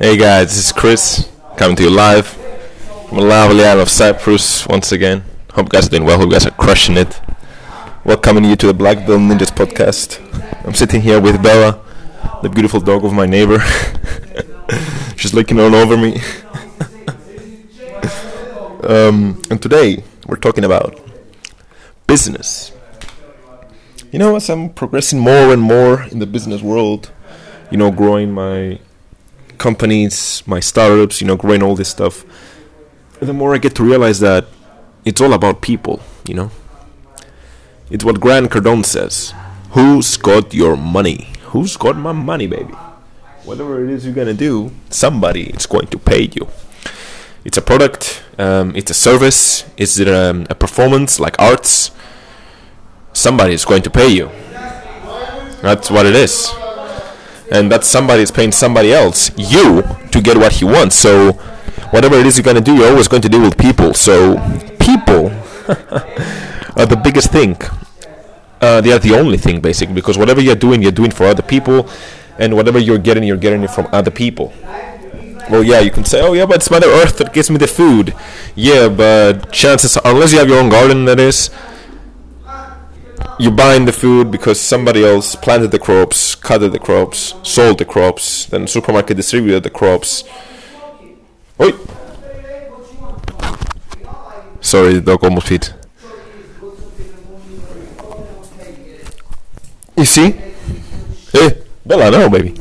Hey guys, this is Chris coming to you live from a lovely island of Cyprus once again. Hope you guys are doing well, hope you guys are crushing it. Welcoming you to the Black Belt Ninjas podcast. I'm sitting here with Bella, the beautiful dog of my neighbor. She's looking all over me. And today we're talking about business. You know, as I'm progressing more and more in the business world, growing my companies, my startups, growing all this stuff, the more I get to realize that it's all about people, It's what Grant Cardone says. Who's got your money? Who's got my money, baby? Whatever it is you're gonna do, somebody is going to pay you. It's a product, it's a service, is it a performance like arts? Somebody is going to pay you. That's what it is. And that somebody is paying somebody else, you, to get what he wants. So whatever it is you're going to do, you're always going to deal with people. So people are the biggest thing. They are the only thing, basically, because whatever you're doing for other people, and whatever you're getting it from other people. Well, yeah, you can say, oh yeah, but it's Mother Earth that gives me the food. Yeah, but chances are, unless you have your own garden, that is, you're buying the food because somebody else planted the crops, cutted the crops, sold the crops, then the supermarket distributed the crops. Oi! Sorry, the dog almost peed. You see? Hey, Bella, no, baby.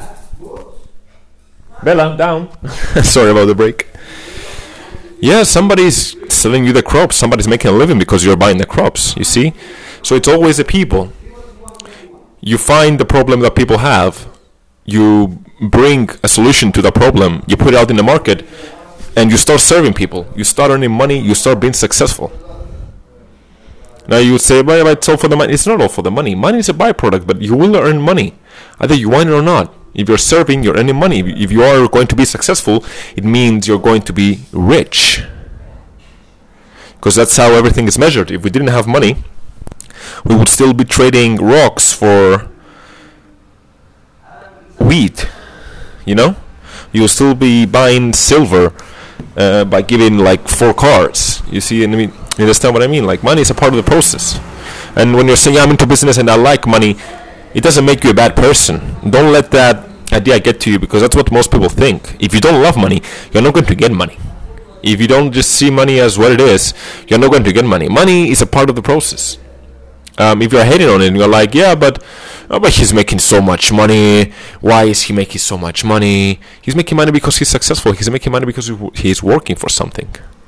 Bella, down. Sorry about the break. Yeah, somebody's selling you the crops. Somebody's making a living because you're buying the crops, you see? So it's always the people. You find the problem that people have, you bring a solution to the problem, you put it out in the market, and you start serving people. You start earning money, you start being successful. Now you would say, but it's all for the money. It's not all for the money. Money is a byproduct, but you will earn money, either you want it or not. If you're serving, you're earning money. If you are going to be successful, it means you're going to be rich. Because that's how everything is measured. If we didn't have money, we would still be trading rocks for wheat, You will still be buying silver by giving like 4 cars. You see, and I mean, you understand what I mean? Like, money is a part of the process. And when you're saying, I'm into business and I like money, it doesn't make you a bad person. Don't let that idea get to you, because that's what most people think. If you don't love money, you're not going to get money. If you don't just see money as what it is, you're not going to get money. Money is a part of the process. If you're hating on it and you're like, yeah, but he's making so much money. Why is he making so much money? He's making money because he's successful. He's making money because he's working for something.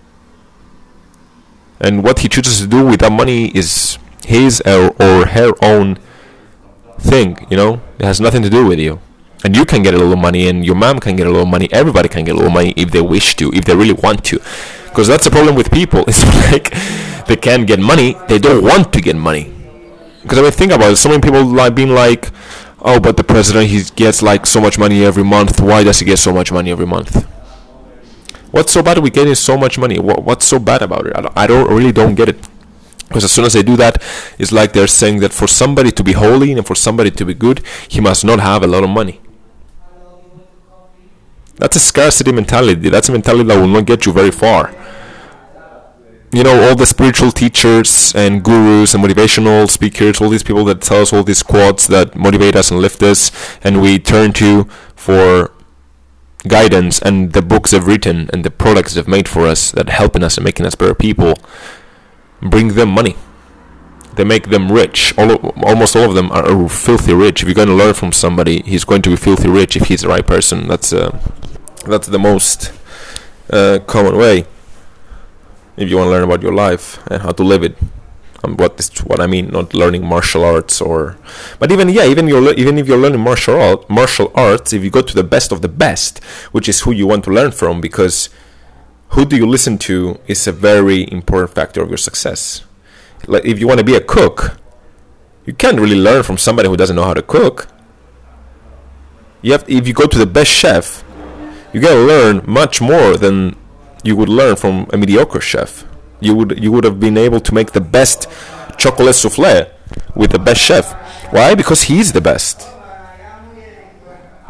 And what he chooses to do with that money is his or her own thing, It has nothing to do with you. And you can get a little money, and your mom can get a little money. Everybody can get a little money if they wish to, if they really want to. Because that's the problem with people. It's like they can get money, they don't want to get money. Because I mean, think about it. So many people being like, oh, but the president, he gets like so much money every month. Why does he get so much money every month? What's so bad with getting so much money? What's so bad about it? I really don't get it. Because as soon as they do that, it's like they're saying that for somebody to be holy and for somebody to be good, he must not have a lot of money. That's a scarcity mentality. That's a mentality that will not get you very far. All the spiritual teachers and gurus and motivational speakers, all these people that tell us all these quotes that motivate us and lift us, and we turn to for guidance, and the books they've written and the products they've made for us that helping us and making us better people, bring them money. They make them rich. Almost all of them are filthy rich. If you're going to learn from somebody, he's going to be filthy rich if he's the right person. That's the most common way. If you want to learn about your life and how to live it, what I mean, not learning martial arts but even if you're learning martial arts, if you go to the best of the best, which is who you want to learn from, because who do you listen to is a very important factor of your success. Like, if you want to be a cook, you can't really learn from somebody who doesn't know how to cook. If you go to the best chef, you gotta learn much more than you would learn from a mediocre chef. You would have been able to make the best chocolate souffle with the best chef. Why? Because he's the best.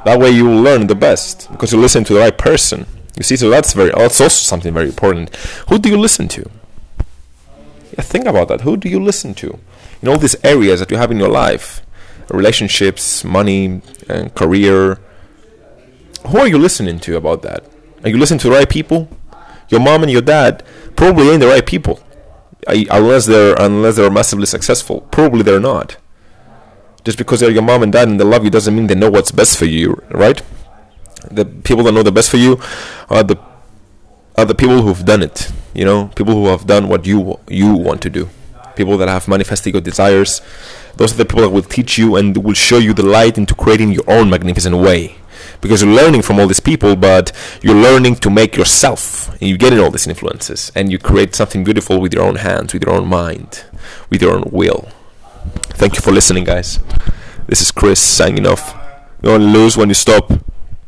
That way you will learn the best, because you listen to the right person. You see, so that's also something very important. Who do you listen to? Yeah, think about that. Who do you listen to in all these areas that you have in your life? Relationships, money, and career. Who are you listening to about that? Are you listening to the right people? Your mom and your dad probably ain't the right people, unless they're massively successful. Probably they're not. Just because they're your mom and dad and they love you doesn't mean they know what's best for you, right? The people that know the best for you are the people who've done it. People who have done what you want to do. People that have manifested your desires. Those are the people that will teach you and will show you the light into creating your own magnificent way. Because you're learning from all these people, but you're learning to make yourself, and you're getting all these influences, and you create something beautiful with your own hands, with your own mind, with your own will. Thank you for listening, guys. This is Chris signing off. You only lose when you stop.